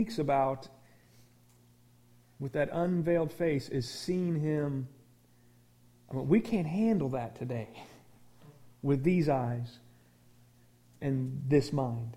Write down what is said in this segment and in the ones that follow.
speaks about with that unveiled face is seeing Him. I mean, we can't handle that today with these eyes and this mind.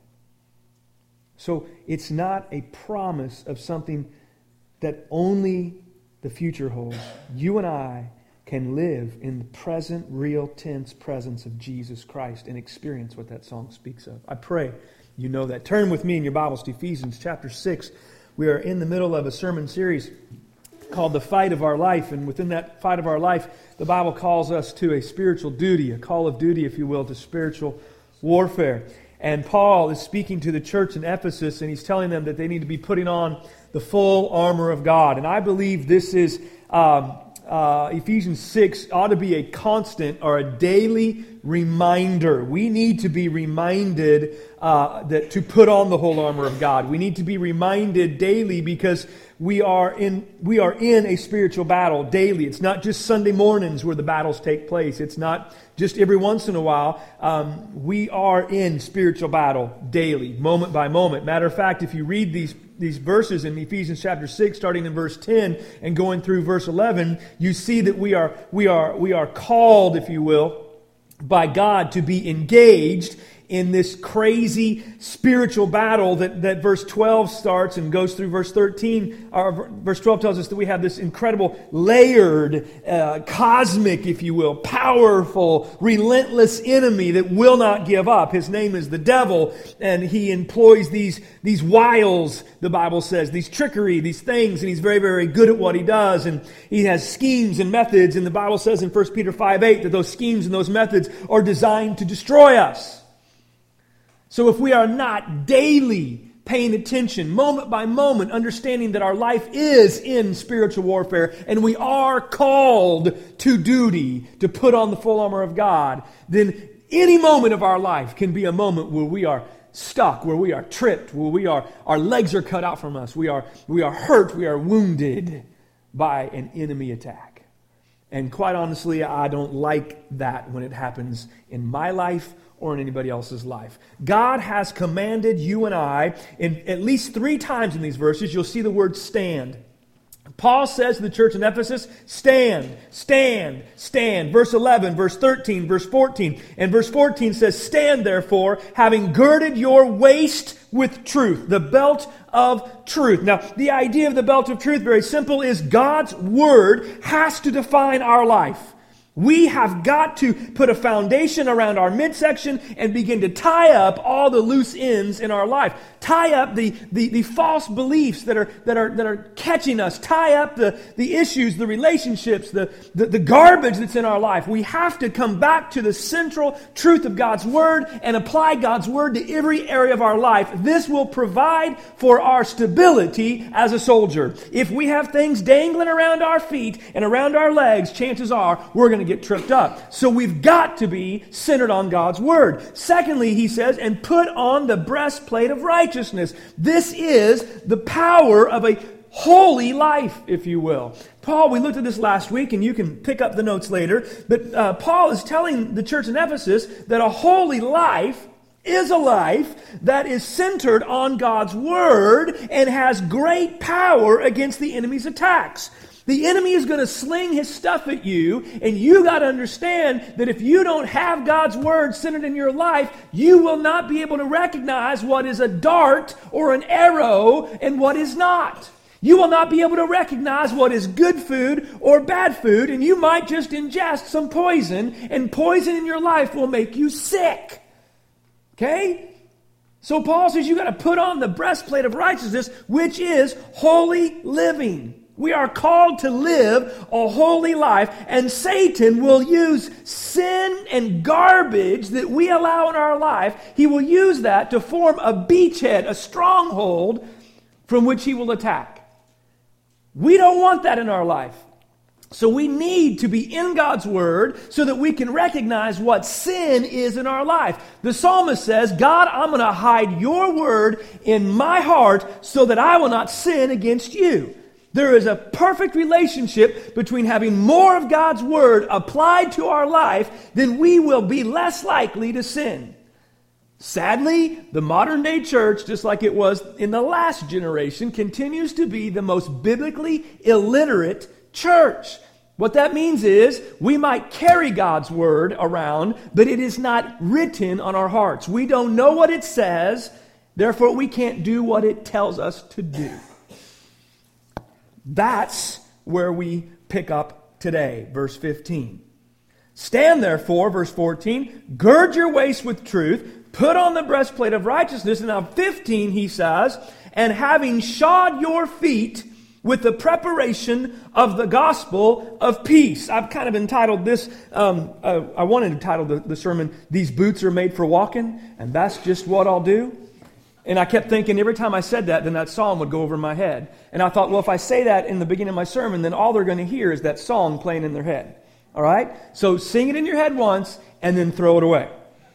So it's not a promise of something that only the future holds. You and I can live in the present, real, tense presence of Jesus Christ and experience what that song speaks of. I pray you know that. Turn with me in your Bibles to Ephesians chapter 6. We are in the middle of a sermon series called The Fight of Our Life. And within that fight of our life, the Bible calls us to a spiritual duty, a call of duty, if you will, to spiritual warfare. And Paul is speaking to the church in Ephesus, and he's telling them that they need to be putting on the full armor of God. And I believe this is Ephesians 6 ought to be a constant or a daily reminder. We need to be reminded that to put on the whole armor of God. We need to be reminded daily because we are in a spiritual battle daily. It's not just Sunday mornings where the battles take place. It's not just every once in a while. We are in spiritual battle daily, moment by moment. Matter of fact, if you read these verses in Ephesians chapter 6, starting in verse 10 and going through verse 11, you see that we are called, if you will, by God to be engaged in this crazy spiritual battle that verse 12 starts and goes through verse 13. Verse 12 tells us that we have this incredible layered, cosmic, if you will, powerful, relentless enemy that will not give up. His name is the devil, and he employs these wiles, the Bible says, these trickery, these things, and he's very, very good at what he does, and he has schemes and methods, and the Bible says in 1 Peter 5:8 that those schemes and those methods are designed to destroy us. So if we are not daily paying attention, moment by moment, understanding that our life is in spiritual warfare and we are called to duty to put on the full armor of God, then any moment of our life can be a moment where we are stuck, where we are tripped, where our legs are cut out from us, we are hurt, we are wounded by an enemy attack. And quite honestly, I don't like that when it happens in my life or in anybody else's life. God has commanded you and I, in at least 3 times in these verses, you'll see the word stand. Paul says to the church in Ephesus, stand, stand, stand. Verse 11, verse 13, verse 14. And verse 14 says, stand therefore, having girded your waist with truth, the belt of truth. Now, the idea of the belt of truth, very simple, is God's Word has to define our life. We have got to put a foundation around our midsection and begin to tie up all the loose ends in our life. Tie up the false beliefs that are catching us. Tie up the issues, the relationships, the garbage that's in our life. We have to come back to the central truth of God's Word and apply God's Word to every area of our life. This will provide for our stability as a soldier. If we have things dangling around our feet and around our legs, chances are we're going to get tripped up. So we've got to be centered on God's Word. Secondly, he says, and put on the breastplate of righteousness. This is the power of a holy life, if you will. Paul, we looked at this last week, and you can pick up the notes later, but Paul is telling the church in Ephesus that a holy life is a life that is centered on God's Word and has great power against the enemy's attacks. The enemy is going to sling his stuff at you, and you got to understand that if you don't have God's Word centered in your life, you will not be able to recognize what is a dart or an arrow and what is not. You will not be able to recognize what is good food or bad food, and you might just ingest some poison, and poison in your life will make you sick. Okay? So Paul says you got to put on the breastplate of righteousness, which is holy living. We are called to live a holy life, and Satan will use sin and garbage that we allow in our life. He will use that to form a beachhead, a stronghold from which he will attack. We don't want that in our life. So we need to be in God's Word so that we can recognize what sin is in our life. The psalmist says, God, I'm going to hide your Word in my heart so that I will not sin against you. There is a perfect relationship between having more of God's Word applied to our life, then we will be less likely to sin. Sadly, the modern day church, just like it was in the last generation, continues to be the most biblically illiterate church. What that means is we might carry God's word around, but it is not written on our hearts. We don't know what it says, therefore we can't do what it tells us to do. That's where we pick up today, verse 15. Stand therefore, verse 14, gird your waist with truth, put on the breastplate of righteousness. And now 15, he says, and having shod your feet with the preparation of the gospel of peace. I've kind of entitled this, I wanted to title the sermon, These Boots Are Made for Walking, and that's just what I'll do. And I kept thinking every time I said that, then that song would go over my head. And I thought, well, if I say that in the beginning of my sermon, then all they're going to hear is that song playing in their head. All right? So sing it in your head once and then throw it away.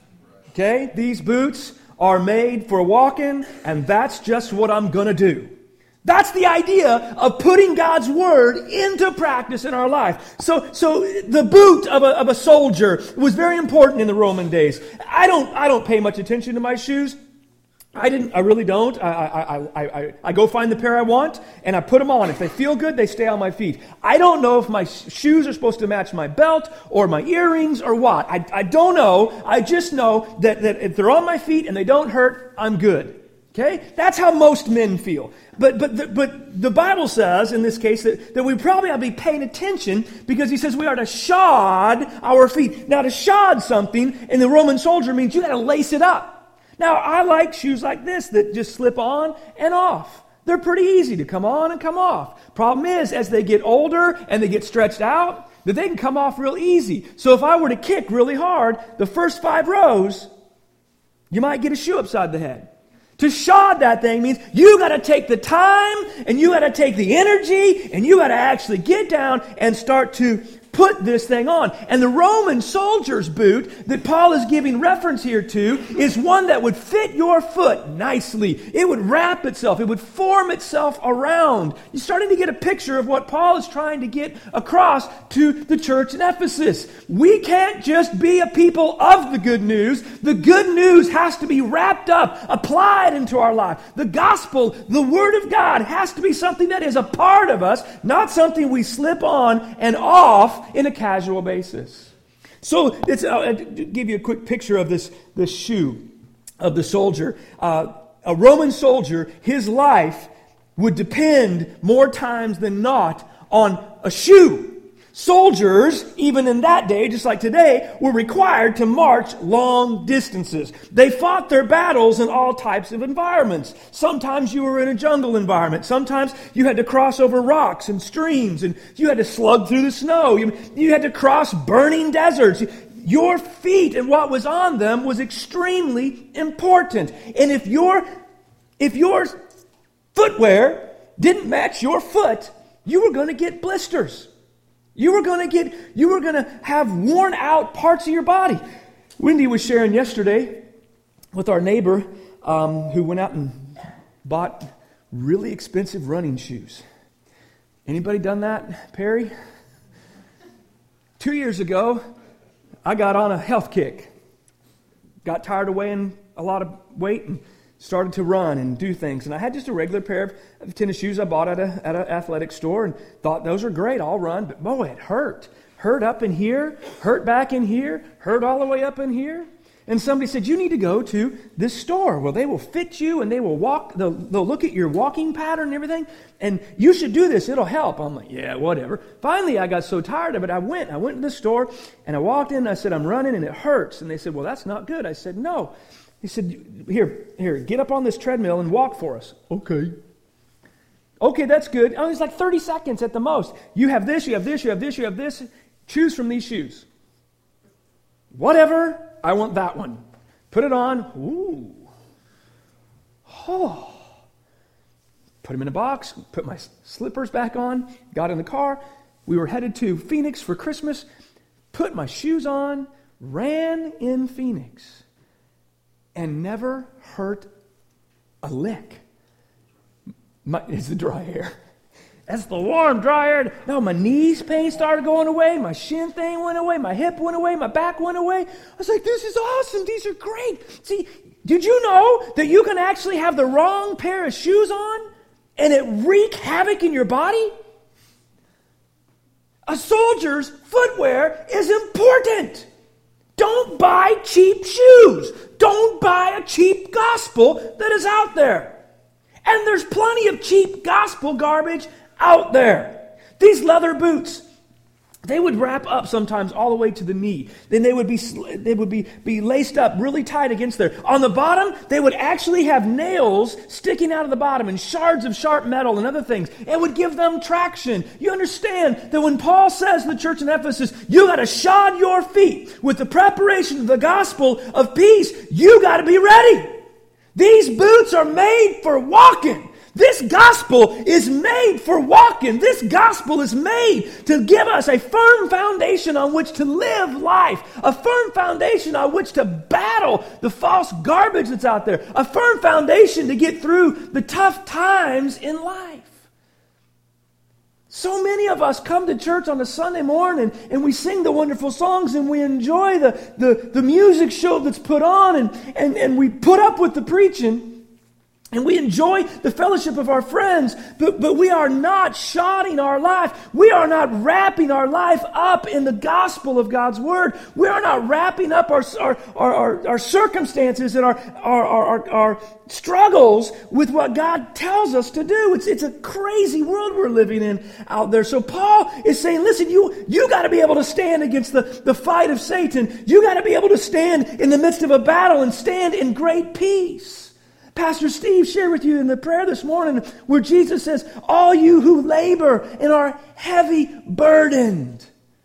Okay? These boots are made for walking, and that's just what I'm going to do. That's the idea of putting God's word into practice in our life. So the boot of a soldier was very important in the Roman days. I don't pay much attention to my shoes. I really don't. I go find the pair I want and I put them on. If they feel good, they stay on my feet. I don't know if my shoes are supposed to match my belt or my earrings or what. I don't know. I just know that if they're on my feet and they don't hurt, I'm good. Okay? That's how most men feel. But the Bible says, in this case, that we probably ought to be paying attention because he says we are to shod our feet. Now, to shod something in the Roman soldier means you got to lace it up. Now, I like shoes like this that just slip on and off. They're pretty easy to come on and come off. Problem is, as they get older and they get stretched out, that they can come off real easy. So if I were to kick really hard, the first 5 rows, you might get a shoe upside the head. To shod that thing means you got to take the time and you got to take the energy and you got to actually get down and start to put this thing on. And the Roman soldier's boot that Paul is giving reference here to is one that would fit your foot nicely. It would wrap itself. It would form itself around. You're starting to get a picture of what Paul is trying to get across to the church in Ephesus. We can't just be a people of the good news. The good news has to be wrapped up, applied into our life. The gospel, the word of God, has to be something that is a part of us, not something we slip on and off in a casual basis. So I'll give you a quick picture of this shoe of the soldier. A Roman soldier, his life would depend more times than not on a shoe. Soldiers, even in that day, just like today, were required to march long distances. They fought their battles in all types of environments. Sometimes you were in a jungle environment. Sometimes you had to cross over rocks and streams, and you had to slug through the snow. You had to cross burning deserts. Your feet and what was on them was extremely important. And if your footwear didn't match your foot, you were going to get blisters. You were going to have worn out parts of your body. Wendy was sharing yesterday with our neighbor who went out and bought really expensive running shoes. Anybody done that, Perry? 2 years ago, I got on a health kick. Got tired of weighing a lot of weight and started to run and do things. And I had just a regular pair of tennis shoes I bought at an athletic store and thought those are great, I'll run. But boy, it hurt. Hurt up in here, hurt back in here, hurt all the way up in here. And somebody said, you need to go to this store. Well, they will fit you and they will they'll look at your walking pattern and everything. And you should do this, it'll help. I'm like, yeah, whatever. Finally, I got so tired of it, I went to the store and I walked in and I said, I'm running and it hurts. And they said, well, that's not good. I said, no. He said, here, get up on this treadmill and walk for us. Okay. Okay, that's good. Oh, it's like 30 seconds at the most. You have this, you have this, you have this, you have this. Choose from these shoes. Whatever, I want that one. Put it on. Ooh. Oh. Put them in a box, put my slippers back on, got in the car. We were headed to Phoenix for Christmas. Put my shoes on, ran in Phoenix. And never hurt a lick. It's the dry hair. That's the warm, dry air. No, my knees pain started going away. My shin thing went away. My hip went away. My back went away. I was like, this is awesome. These are great. See, did you know that you can actually have the wrong pair of shoes on and it wreak havoc in your body? A soldier's footwear is important. Don't buy cheap shoes. Don't buy a cheap gospel that is out there. And there's plenty of cheap gospel garbage out there. These leather boots, they would wrap up sometimes all the way to the knee. Then they would be laced up really tight against there. On the bottom, they would actually have nails sticking out of the bottom and shards of sharp metal and other things. It would give them traction. You understand that when Paul says to the church in Ephesus, you got to shod your feet with the preparation of the gospel of peace, you got to be ready. These boots are made for walking. This gospel is made for walking. This gospel is made to give us a firm foundation on which to live life. A firm foundation on which to battle the false garbage that's out there. A firm foundation to get through the tough times in life. So many of us come to church on a Sunday morning and we sing the wonderful songs and we enjoy the music show that's put on and we put up with the preaching. And we enjoy the fellowship of our friends, but we are not shodding our life. We are not wrapping our life up in the gospel of God's Word. We are not wrapping up our circumstances and our struggles with what God tells us to do. It's a crazy world we're living in out there. So Paul is saying, listen, you got to be able to stand against the fight of Satan. You got to be able to stand in the midst of a battle and stand in great peace. Pastor Steve shared with you in the prayer this morning where Jesus says, all you who labor and are heavy burdened.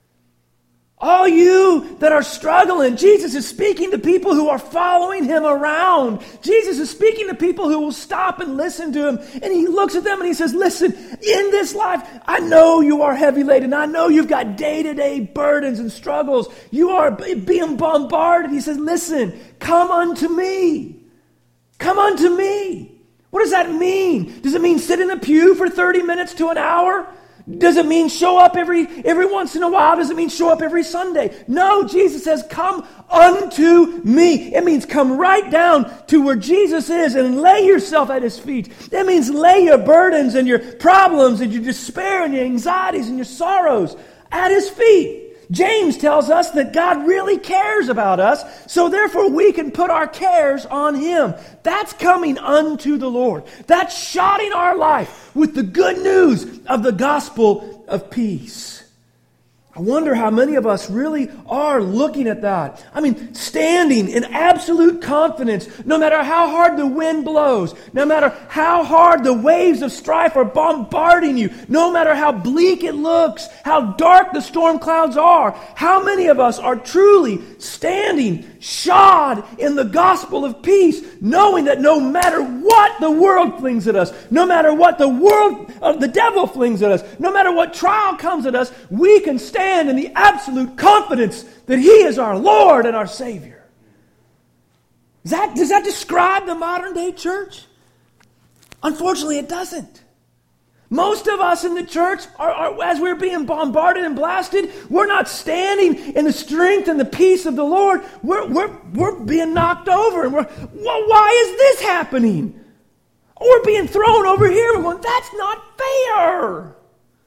All you that are struggling. Jesus is speaking to people who are following him around. Jesus is speaking to people who will stop and listen to him. And he looks at them and he says, listen, in this life, I know you are heavy laden. I know you've got day-to-day burdens and struggles. You are being bombarded. He says, listen, come unto me. Come unto me. What does that mean? Does it mean sit in a pew for 30 minutes to an hour? Does it mean show up every once in a while? Does it mean show up every Sunday? No, Jesus says, come unto me. It means come right down to where Jesus is and lay yourself at his feet. It means lay your burdens and your problems and your despair and your anxieties and your sorrows at his feet. James tells us that God really cares about us, so therefore we can put our cares on him. That's coming unto the Lord. That's shodding our life with the good news of the gospel of peace. I wonder how many of us really are looking at that. I mean, standing in absolute confidence, no matter how hard the wind blows, no matter how hard the waves of strife are bombarding you, no matter how bleak it looks, how dark the storm clouds are, how many of us are truly standing shod in the gospel of peace, knowing that no matter what the world flings at us, no matter what the devil flings at us, no matter what trial comes at us, we can stand in the absolute confidence that he is our Lord and our Savior. Does that describe the modern day church? Unfortunately, it doesn't. Most of us in the church, as we're being bombarded and blasted, we're not standing in the strength and the peace of the Lord. We're being knocked over. And why is this happening? We're being thrown over here. We're going, that's not fair.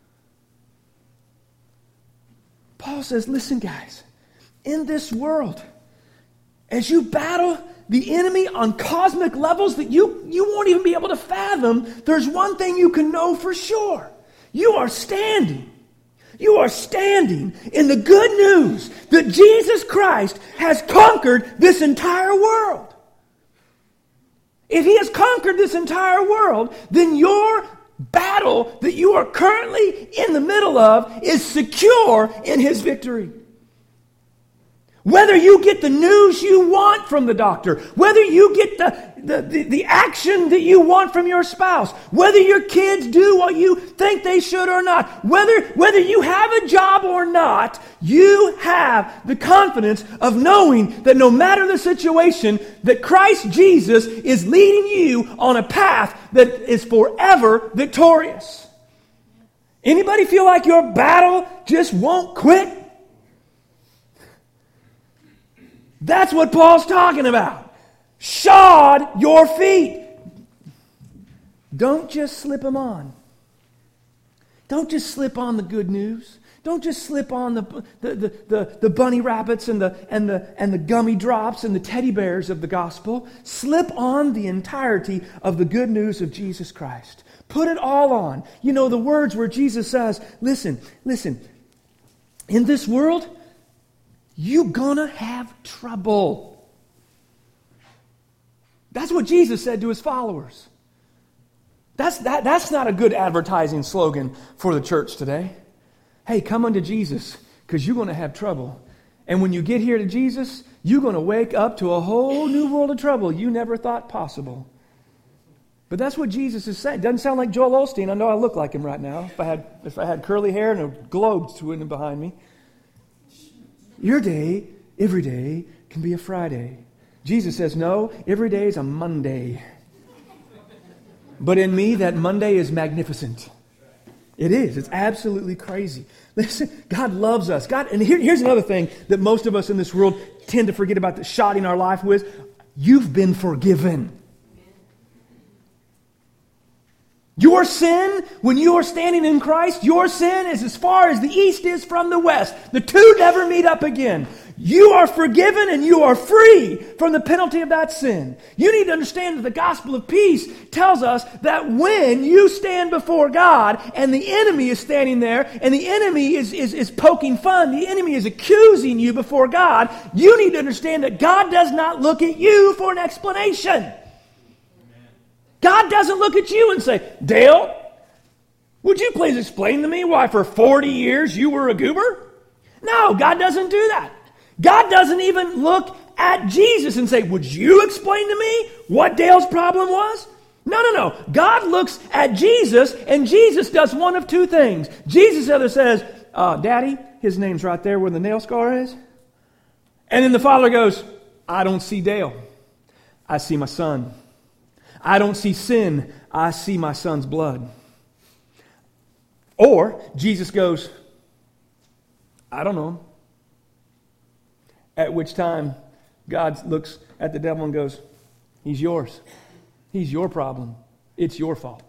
Paul says, listen, guys, in this world, as you battle the enemy on cosmic levels that you won't even be able to fathom, there's one thing you can know for sure. You are standing. You are standing in the good news that Jesus Christ has conquered this entire world. If he has conquered this entire world, then your battle that you are currently in the middle of is secure in his victory. Whether you get the news you want from the doctor, whether you get the action that you want from your spouse, whether your kids do what you think they should or not, whether you have a job or not, you have the confidence of knowing that no matter the situation, that Christ Jesus is leading you on a path that is forever victorious. Anybody feel like your battle just won't quit? That's what Paul's talking about. Shod your feet. Don't just slip them on. Don't just slip on the good news. Don't just slip on the bunny rabbits and the gummy drops and the teddy bears of the gospel. Slip on the entirety of the good news of Jesus Christ. Put it all on. You know the words where Jesus says, listen, in this world, you're gonna have trouble. That's what Jesus said to his followers. That's not a good advertising slogan for the church today. Hey, come unto Jesus, because you're going to have trouble. And when you get here to Jesus, you're going to wake up to a whole new world of trouble you never thought possible. But that's what Jesus is saying. Doesn't sound like Joel Osteen. I know I look like him right now. If I had curly hair and a globe swinging behind me. Your day, every day, can be a Friday. Jesus says, no, every day is a Monday. But in me, that Monday is magnificent. It is. It's absolutely crazy. Listen, God loves us. And here's another thing that most of us in this world tend to forget about, the shodding our life with. You've been forgiven. Your sin, when you are standing in Christ, your sin is as far as the east is from the west. The two never meet up again. You are forgiven and you are free from the penalty of that sin. You need to understand that the gospel of peace tells us that when you stand before God and the enemy is standing there and the enemy is poking fun, the enemy is accusing you before God, you need to understand that God does not look at you for an explanation. God doesn't look at you and say, Dale, would you please explain to me why for 40 years you were a goober? No, God doesn't do that. God doesn't even look at Jesus and say, would you explain to me what Dale's problem was? No. God looks at Jesus, and Jesus does one of two things. Jesus either says, Daddy, his name's right there where the nail scar is. And then the Father goes, I don't see Dale. I see my son. I don't see sin. I see my son's blood. Or Jesus goes, I don't know him. At which time God looks at the devil and goes, he's yours. He's your problem. It's your fault.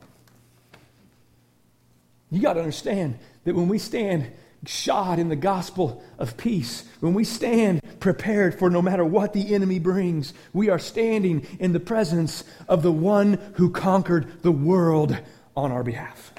You got to understand that when we stand shod in the gospel of peace, when we stand prepared for no matter what the enemy brings, we are standing in the presence of the one who conquered the world on our behalf.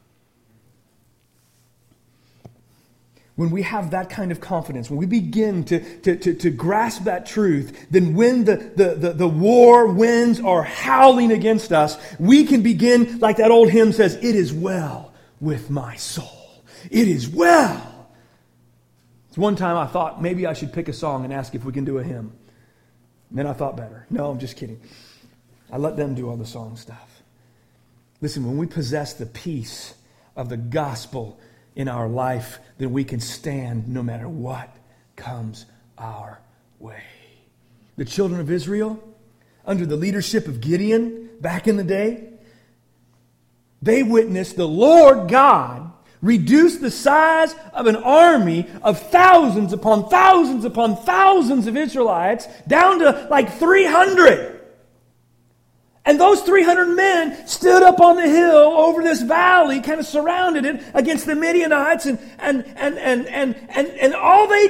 When we have that kind of confidence, when we begin to grasp that truth, then when the war winds are howling against us, we can begin, like that old hymn says, it is well with my soul. It is well. One time I thought maybe I should pick a song and ask if we can do a hymn. And then I thought better. No, I'm just kidding. I let them do all the song stuff. Listen, when we possess the peace of the gospel in our life, then we can stand no matter what comes our way. The children of Israel, under the leadership of Gideon back in the day, they witnessed the Lord God reduce the size of an army of thousands upon thousands upon thousands of Israelites down to like 300. And those 300 men stood up on the hill over this valley, kind of surrounded it against the Midianites, and all they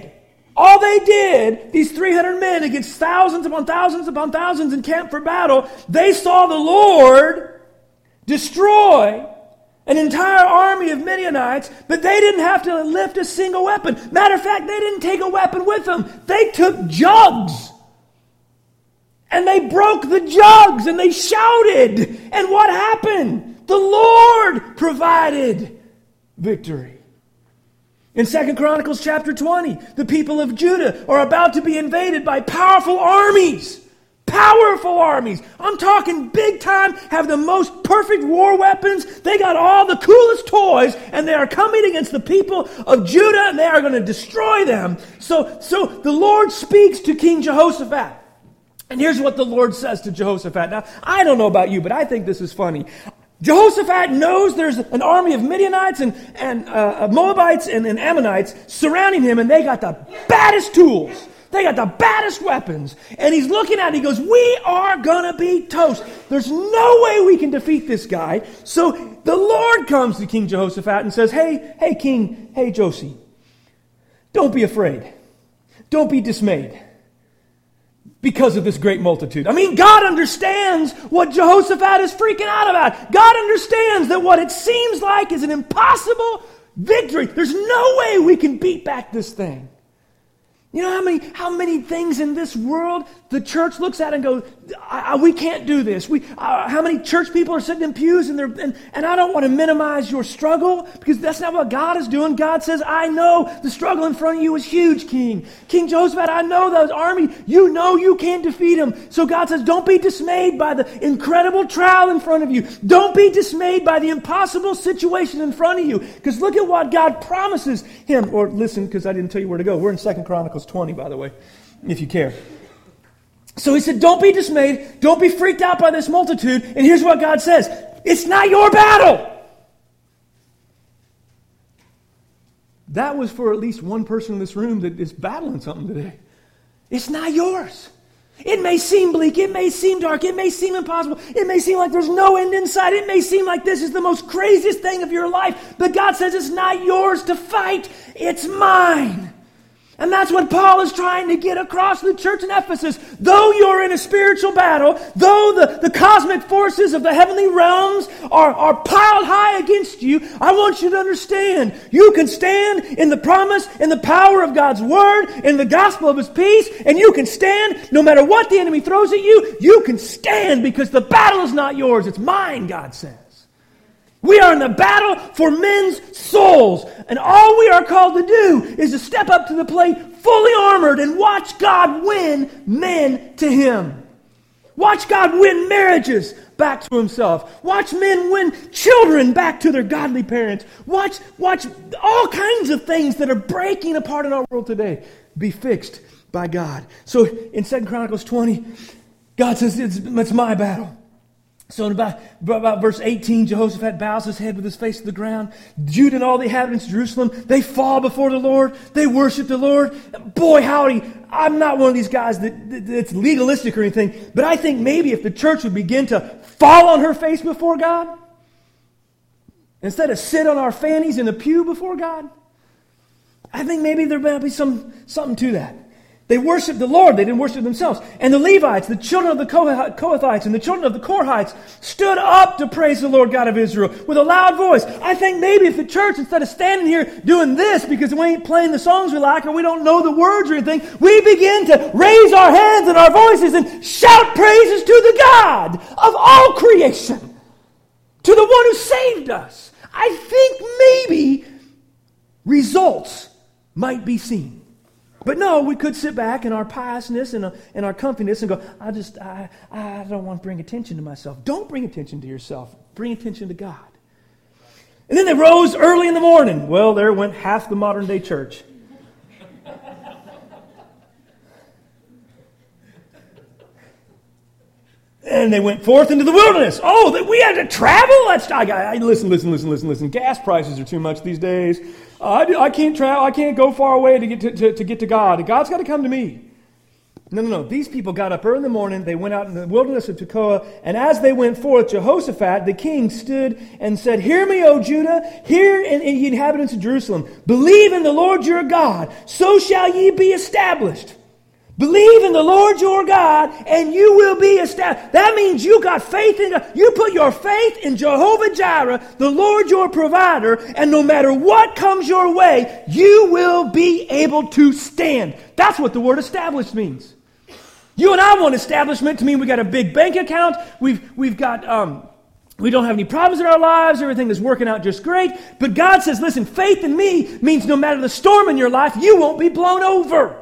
did, these 300 men against thousands upon thousands upon thousands encamped for battle, they saw the Lord destroy an entire army of Midianites, but they didn't have to lift a single weapon. Matter of fact, they didn't take a weapon with them. They took jugs. And they broke the jugs and they shouted. And what happened? The Lord provided victory. In 2 Chronicles chapter 20, the people of Judah are about to be invaded by powerful armies. Powerful armies. I'm talking big time, have the most perfect war weapons. They got all the coolest toys, and they are coming against the people of Judah, and they are going to destroy them. So the Lord speaks to King Jehoshaphat. And here's what the Lord says to Jehoshaphat. Now, I don't know about you, but I think this is funny. Jehoshaphat knows there's an army of Midianites and Moabites and Ammonites surrounding him, and they got the baddest tools. They got the baddest weapons. And he's looking at it, he goes, we are going to be toast. There's no way we can defeat this guy. So the Lord comes to King Jehoshaphat and says, hey, King, hey, Josie, don't be afraid. Don't be dismayed because of this great multitude. I mean, God understands what Jehoshaphat is freaking out about. God understands that what it seems like is an impossible victory. There's no way we can beat back this thing. You know how many things in this world the church looks at and goes, we can't do this. How many church people are sitting in pews and I don't want to minimize your struggle because that's not what God is doing. God says, I know the struggle in front of you is huge, King. King Jehoshaphat, I know that army. You know you can't defeat him. So God says, don't be dismayed by the incredible trial in front of you. Don't be dismayed by the impossible situation in front of you. Because look at what God promises him. Or listen, because I didn't tell you where to go. We're in 2 Chronicles 20, by the way, if you care. So he said, don't be dismayed. Don't be freaked out by this multitude. And here's what God says. It's not your battle. That was for at least one person in this room that is battling something today. It's not yours. It may seem bleak. It may seem dark. It may seem impossible. It may seem like there's no end in sight. It may seem like this is the most craziest thing of your life. But God says it's not yours to fight. It's mine. And that's what Paul is trying to get across the church in Ephesus. Though you're in a spiritual battle, though the cosmic forces of the heavenly realms are piled high against you, I want you to understand, you can stand in the promise and the power of God's word, in the gospel of his peace, and you can stand no matter what the enemy throws at you. You can stand because the battle is not yours, it's mine, God says. We are in the battle for men's souls. And all we are called to do is to step up to the plate fully armored and watch God win men to him. Watch God win marriages back to himself. Watch men win children back to their godly parents. Watch all kinds of things that are breaking apart in our world today be fixed by God. So in 2 Chronicles 20, God says it's my battle. So in about verse 18, Jehoshaphat bows his head with his face to the ground. Judah and all the inhabitants of Jerusalem, they fall before the Lord. They worship the Lord. Boy, howdy, I'm not one of these guys that's legalistic or anything, but I think maybe if the church would begin to fall on her face before God, instead of sit on our fannies in the pew before God, I think maybe there might be something to that. They worshiped the Lord. They didn't worship themselves. And the Levites, the children of the Kohathites and the children of the Korhites stood up to praise the Lord God of Israel with a loud voice. I think maybe if the church, instead of standing here doing this because we ain't playing the songs we like or we don't know the words or anything, we begin to raise our hands and our voices and shout praises to the God of all creation, to the one who saved us. I think maybe results might be seen. But no, we could sit back in our piousness and our comfiness and go, I don't want to bring attention to myself. Don't bring attention to yourself. Bring attention to God. And then they rose early in the morning. Well, there went half the modern day church. And they went forth into the wilderness. Oh, we had to travel? Listen. Gas prices are too much these days. I can't travel. I can't go far away to get to God. God's got to come to me. No. These people got up early in the morning. They went out in the wilderness of Tekoa. And as they went forth, Jehoshaphat, the king, stood and said, Hear me, O Judah, hear and ye inhabitants of Jerusalem. Believe in the Lord your God, so shall ye be established. Believe in the Lord your God, and you will be established. That means you got faith in God. You put your faith in Jehovah Jireh, the Lord your provider, and no matter what comes your way, you will be able to stand. That's what the word established means. You and I want establishment to mean we got a big bank account. We've got we don't have any problems in our lives. Everything is working out just great. But God says, listen, faith in me means no matter the storm in your life, you won't be blown over.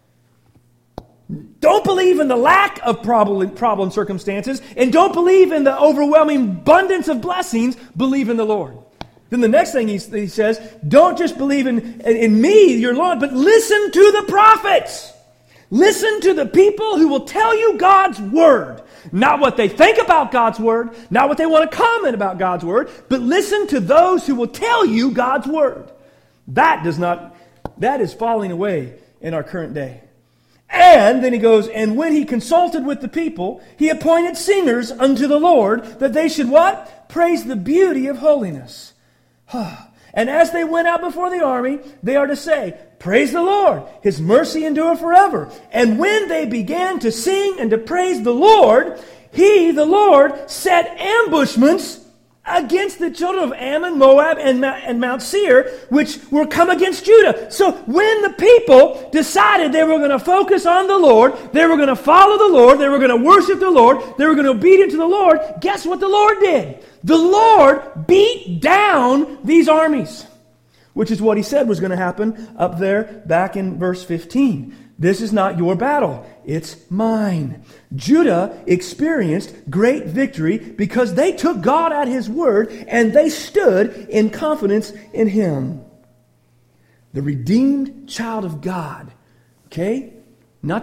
Don't believe in the lack of problem circumstances, and don't believe in the overwhelming abundance of blessings. Believe in the Lord. Then the next thing he says, don't just believe in me, your Lord, but listen to the prophets. Listen to the people who will tell you God's Word. Not what they think about God's Word, not what they want to comment about God's Word, but listen to those who will tell you God's Word. That is falling away in our current day. And then he goes, and when he consulted with the people, he appointed singers unto the Lord, that they should what? Praise the beauty of holiness. And as they went out before the army, they are to say, praise the Lord, His mercy endureth forever. And when they began to sing and to praise the Lord, He, the Lord, set ambushments against the children of Ammon, Moab, and Mount Seir, which were come against Judah. So when the people decided they were going to focus on the Lord, they were going to follow the Lord, they were going to worship the Lord, they were going to be obedient to the Lord, guess what the Lord did? The Lord beat down these armies, which is what He said was going to happen up there back in verse 15. This is not your battle, it's mine. Judah experienced great victory because they took God at His word and they stood in confidence in Him. The redeemed child of God, okay? Not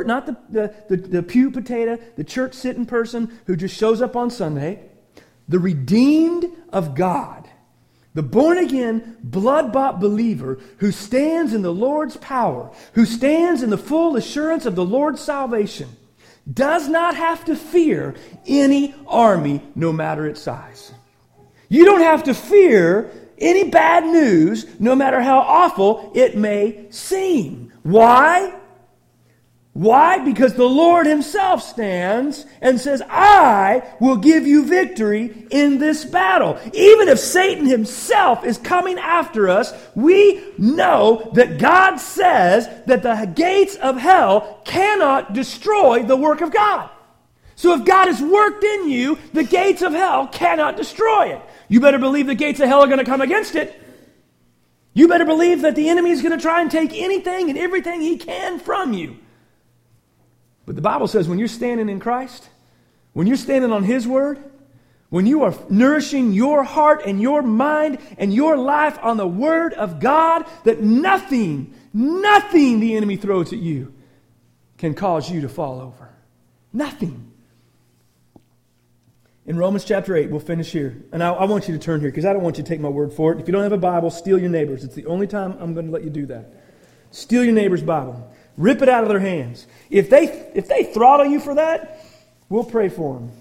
the pew potato, the church sitting person who just shows up on Sunday. The redeemed of God. The born-again, blood-bought believer who stands in the Lord's power, who stands in the full assurance of the Lord's salvation, does not have to fear any army, no matter its size. You don't have to fear any bad news, no matter how awful it may seem. Why? Why? Because the Lord Himself stands and says, I will give you victory in this battle. Even if Satan himself is coming after us, we know that God says that the gates of hell cannot destroy the work of God. So if God has worked in you, the gates of hell cannot destroy it. You better believe the gates of hell are going to come against it. You better believe that the enemy is going to try and take anything and everything he can from you. But the Bible says when you're standing in Christ, when you're standing on His Word, when you are nourishing your heart and your mind and your life on the Word of God, that nothing the enemy throws at you can cause you to fall over. Nothing. In Romans chapter 8, we'll finish here. And I want you to turn here because I don't want you to take my word for it. If you don't have a Bible, steal your neighbor's. It's the only time I'm going to let you do that. Steal your neighbor's Bible. Rip it out of their hands. If they throttle you for that, we'll pray for them.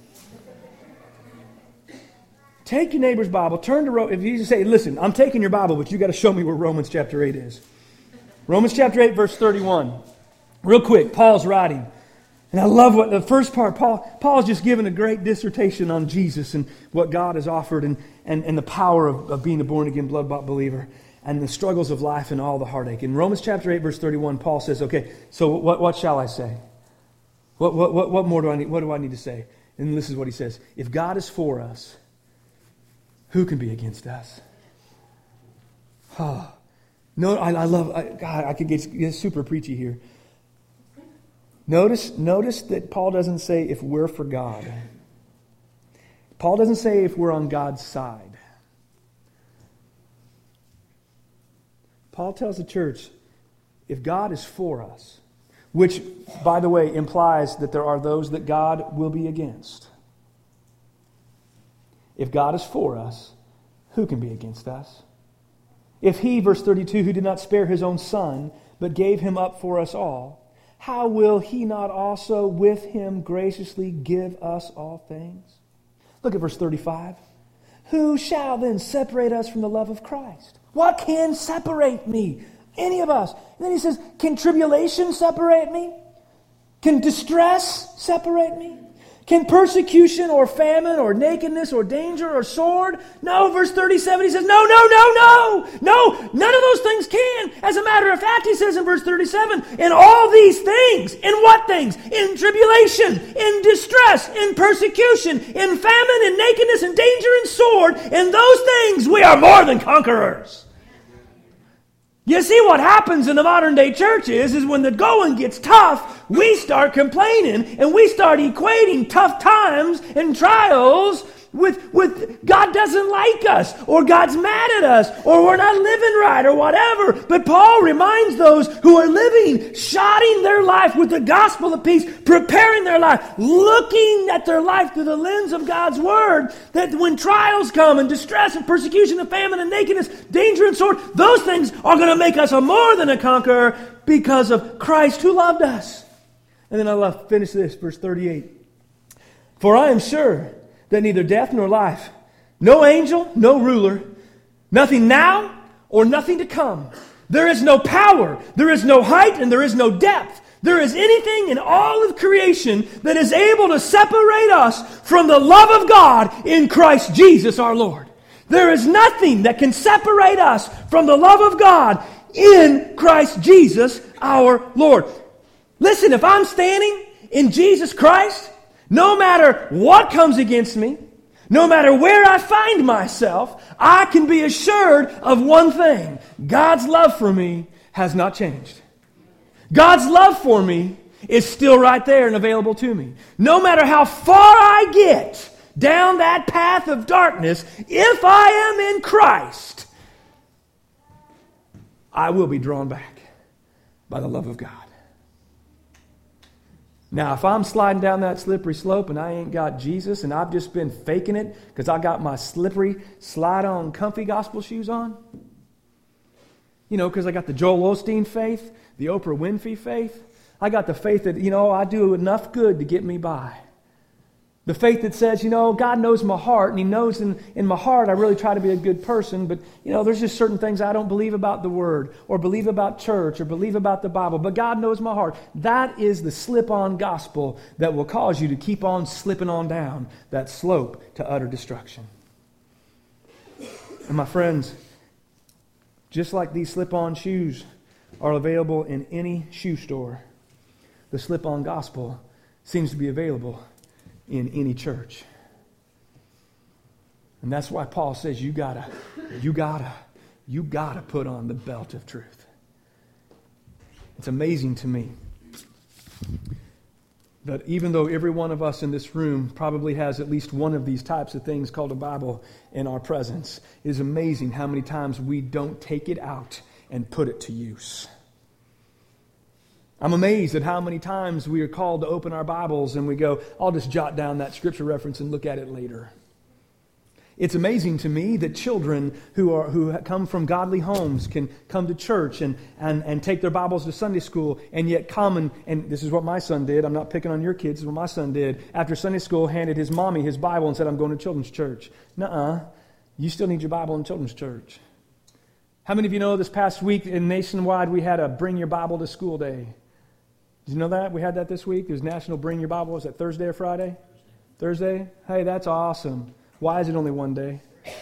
Take your neighbor's Bible. Turn to if you say, listen, I'm taking your Bible, but you got to show me where Romans chapter 8 is. Romans chapter 8, verse 31. Real quick, Paul's writing. And I love what the first part, Paul's just given a great dissertation on Jesus and what God has offered and the power of being a born-again, blood-bought believer. And the struggles of life and all the heartache. In Romans chapter 8, verse 31, Paul says, okay, so what shall I say? What more do I need? What do I need to say? And this is what he says. If God is for us, who can be against us? Oh, no, I love, God, I could get super preachy here. Notice that Paul doesn't say if we're for God. Paul doesn't say if we're on God's side. Paul tells the church, if God is for us, which, by the way, implies that there are those that God will be against. If God is for us, who can be against us? If He, verse 32, who did not spare His own Son, but gave Him up for us all, how will He not also with Him graciously give us all things? Look at verse 35. Who shall then separate us from the love of Christ? What can separate me? Any of us. And then he says, can tribulation separate me? Can distress separate me? Can persecution or famine or nakedness or danger or sword? No, verse 37, he says, no, none of those things can. As a matter of fact, he says in verse 37, in all these things, in what things? In tribulation, in distress, in persecution, in famine, in nakedness, in danger, and sword, in those things we are more than conquerors. You see, what happens in the modern day church is when the going gets tough, we start complaining and we start equating tough times and trials with God doesn't like us, or God's mad at us, or we're not living right, or whatever. But Paul reminds those who are living, shodding their life with the gospel of peace, preparing their life, looking at their life through the lens of God's word, that when trials come and distress and persecution and famine and nakedness, danger and sword, those things are going to make us a more than a conqueror because of Christ who loved us. And then I'll finish this, verse 38. For I am sure that neither death nor life, no angel, no ruler, nothing now or nothing to come, there is no power, there is no height, and there is no depth, there is anything in all of creation that is able to separate us from the love of God in Christ Jesus our Lord. There is nothing that can separate us from the love of God in Christ Jesus our Lord. Listen, if I'm standing in Jesus Christ, no matter what comes against me, no matter where I find myself, I can be assured of one thing. God's love for me has not changed. God's love for me is still right there and available to me. No matter how far I get down that path of darkness, if I am in Christ, I will be drawn back by the love of God. Now, if I'm sliding down that slippery slope and I ain't got Jesus and I've just been faking it because I got my slippery, slide-on, comfy gospel shoes on, because I got the Joel Osteen faith, the Oprah Winfrey faith, I got the faith that, I do enough good to get me by. The faith that says, God knows my heart, and He knows in my heart I really try to be a good person, but, there's just certain things I don't believe about the Word, or believe about church, or believe about the Bible, but God knows my heart. That is the slip-on gospel that will cause you to keep on slipping on down that slope to utter destruction. And my friends, just like these slip-on shoes are available in any shoe store, the slip-on gospel seems to be available in any church. And that's why Paul says you gotta put on the belt of truth. It's amazing to me that even though every one of us in this room probably has at least one of these types of things called a Bible in our presence, it is amazing how many times we don't take it out and put it to use. I'm amazed at how many times we are called to open our Bibles and we go, I'll just jot down that scripture reference and look at it later. It's amazing to me that children who come from godly homes can come to church and take their Bibles to Sunday school and yet come and this is what my son did. I'm not picking on your kids. This is what my son did. After Sunday school, handed his mommy his Bible and said, I'm going to children's church. Nuh-uh. You still need your Bible in children's church. How many of you know this past week in Nationwide we had a Bring Your Bible to School Day? Did you know that? We had that this week. It was National Bring Your Bible. Was that Thursday or Friday? Thursday? Hey, that's awesome. Why is it only one day?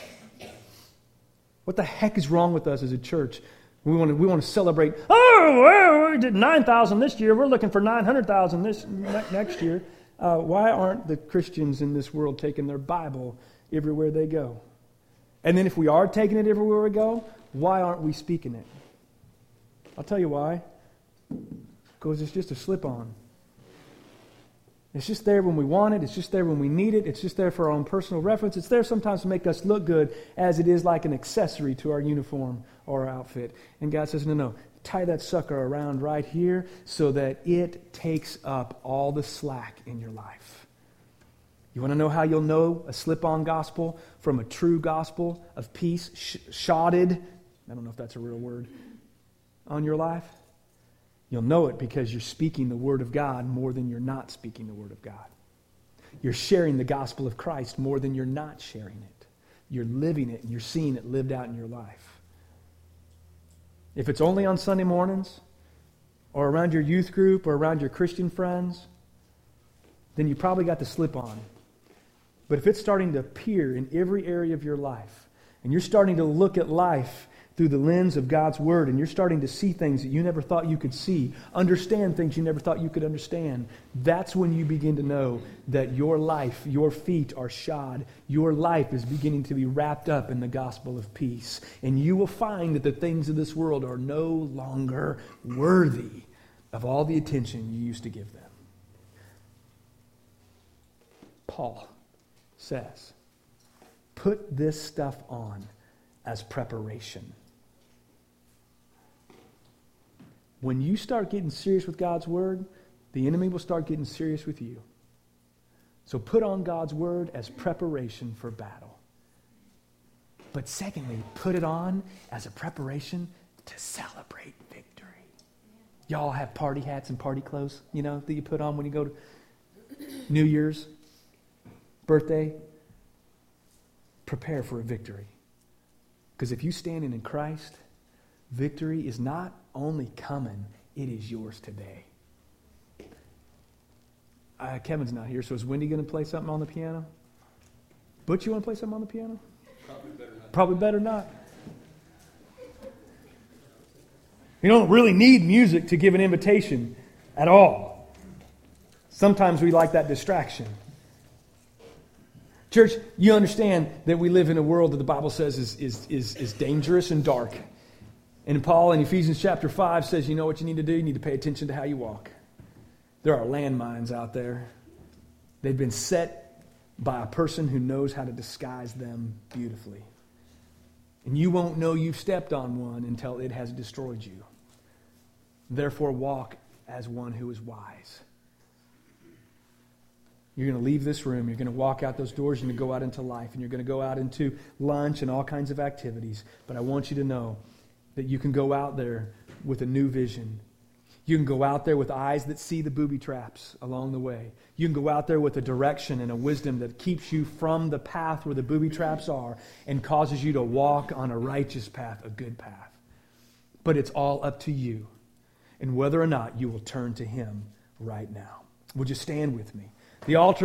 What the heck is wrong with us as a church? We want to celebrate. Oh, well, we did 9,000 this year. We're looking for 900,000 this next year. Why aren't the Christians in this world taking their Bible everywhere they go? And then if we are taking it everywhere we go, why aren't we speaking it? I'll tell you why. Because it's just a slip-on. It's just there when we want it. It's just there when we need it. It's just there for our own personal reference. It's there sometimes to make us look good as it is like an accessory to our uniform or our outfit. And God says, no, tie that sucker around right here so that it takes up all the slack in your life. You want to know how you'll know a slip-on gospel from a true gospel of peace, shodded, I don't know if that's a real word, on your life? You'll know it because you're speaking the Word of God more than you're not speaking the Word of God. You're sharing the gospel of Christ more than you're not sharing it. You're living it and you're seeing it lived out in your life. If it's only on Sunday mornings or around your youth group or around your Christian friends, then you probably got the slip on. But if it's starting to appear in every area of your life and you're starting to look at life through the lens of God's Word, and you're starting to see things that you never thought you could see, understand things you never thought you could understand, that's when you begin to know that your life, your feet are shod. Your life is beginning to be wrapped up in the gospel of peace. And you will find that the things of this world are no longer worthy of all the attention you used to give them. Paul says, Put this stuff on as preparation. When you start getting serious with God's Word, the enemy will start getting serious with you. So put on God's Word as preparation for battle. But secondly, put it on as a preparation to celebrate victory. Y'all have party hats and party clothes, that you put on when you go to New Year's, birthday. Prepare for a victory. Because if you stand in Christ, victory is not only coming, it is yours today. Kevin's not here, so is Wendy going to play something on the piano? Butch, you want to play something on the piano? Probably better not. You don't really need music to give an invitation at all. Sometimes we like that distraction. Church, you understand that we live in a world that the Bible says is dangerous and dark. And Paul in Ephesians chapter 5 says, you know what you need to do? You need to pay attention to how you walk. There are landmines out there. They've been set by a person who knows how to disguise them beautifully. And you won't know you've stepped on one until it has destroyed you. Therefore, walk as one who is wise. You're going to leave this room. You're going to walk out those doors. You're going to go out into life. And you're going to go out into lunch and all kinds of activities. But I want you to know that you can go out there with a new vision. You can go out there with eyes that see the booby traps along the way. You can go out there with a direction and a wisdom that keeps you from the path where the booby traps are and causes you to walk on a righteous path, a good path. But it's all up to you and whether or not you will turn to Him right now. Would you stand with me? The altar